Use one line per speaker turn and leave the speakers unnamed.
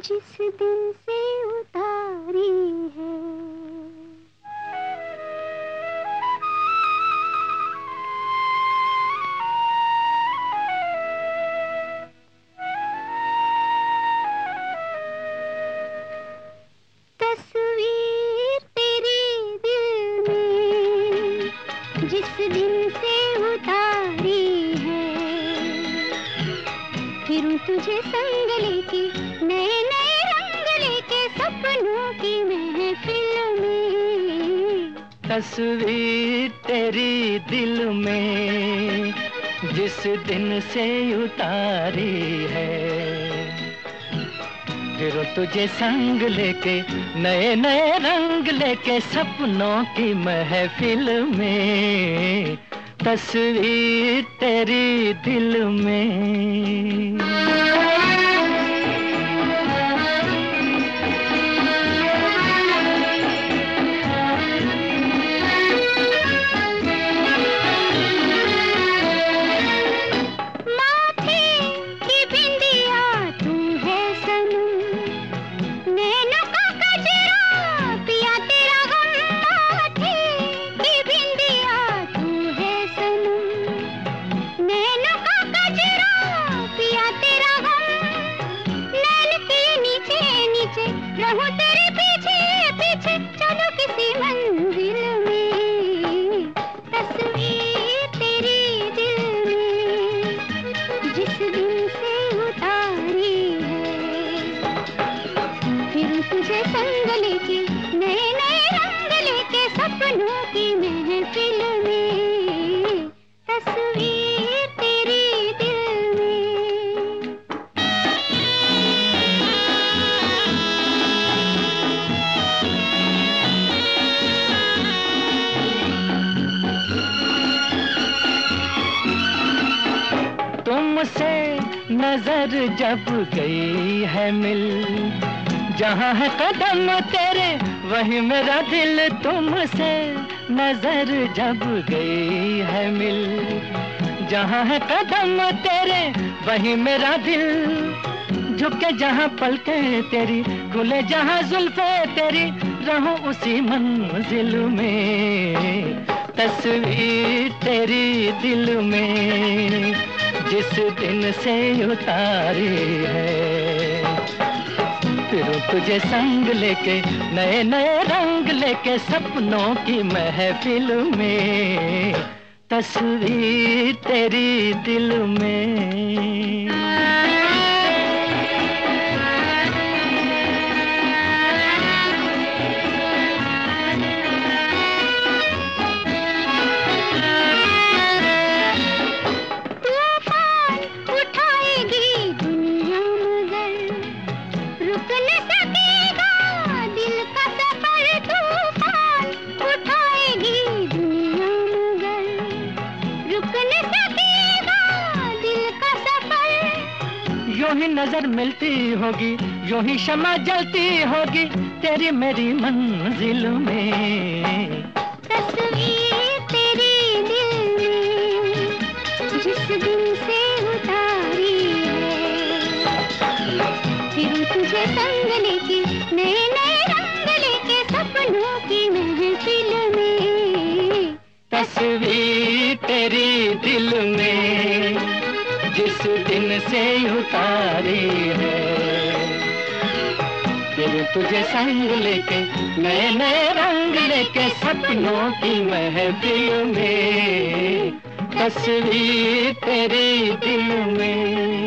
जिस दिन से उतारी है। तस्वीर तेरे दिल में जिस दिन से उतारी है, फिरूं तुझे संग लेके नए नए रंग लेके सपनों की महफिल में।
तस्वीर तेरी दिल में जिस दिन से उतारी है, फिर तुझे संग लेके नए नए रंग लेके सपनों की महफिल में। तस्वीर तेरी दिल में।
रहूं तेरे पीछे पीछे चलो किसी मंजिल में। तस्वीर तेरी दिल में जिस दिन से उतारी है, फिर तुझे संग लेके नए नए रंग लेके सपनों की महफिल में। तस्वीर तेरी दिल में।
तुमसे नजर जब गई है मिल, जहाँ है कदम तेरे वही मेरा दिल। तुमसे नजर जब गई है मिल, जहाँ है कदम तेरे वही मेरा दिल। झुके जहाँ पलके तेरी, खुले जहाँ जुल्फे तेरी, रहूं उसी मंजिल में। तस्वीर तेरी दिल में जिस दिन से उतारी है, फिर तुझे संग लेके नए नए रंग लेके सपनों की महफिल में। तस्वीर तेरी दिल में। यूं ही नजर मिलती होगी, यूं ही शमा जलती होगी तेरी मेरी मंजिल में।
तस्वीर तेरी दिल में जिस दिन से उतारी है, फिर तुझे संग लेके नए नए रंग लेके सपनों की महफिल में।
तस्वीर तेरी दिल में जिस दिन से उतारी है, फिर तुझे संग लेके नए नए रंग लेके सपनों की महफिल में। तस्वीर तेरी दिल में।